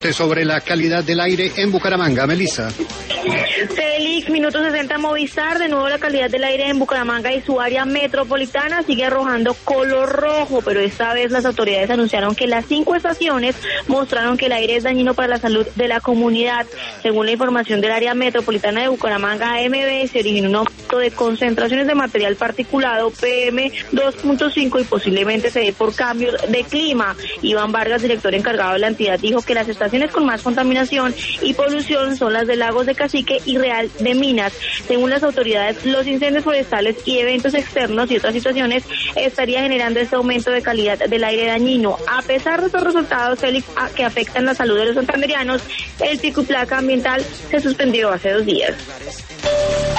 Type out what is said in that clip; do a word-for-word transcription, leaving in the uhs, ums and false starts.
Sobre la calidad del aire en Bucaramanga. Melissa. Félix, minuto sesenta Movistar, de nuevo la calidad del aire en Bucaramanga y su área metropolitana sigue arrojando color rojo, pero esta vez las autoridades anunciaron que las cinco estaciones mostraron que el aire es dañino para la salud de la comunidad. Según la información del área metropolitana de Bucaramanga, A M B, se originó un aumento de concentraciones de material particulado P M dos punto cinco y posiblemente se dé por cambios de clima. Iván Vargas, director encargado de la entidad, dijo que las estaciones con más contaminación y polución son las de Lagos de Cacique y Real de Minas. Según las autoridades, los incendios forestales y eventos externos y otras situaciones estaría generando este aumento de calidad del aire dañino. A pesar de estos resultados, Félix, que afectan la salud de los santanderianos, el pico y placa ambiental se suspendió hace dos días.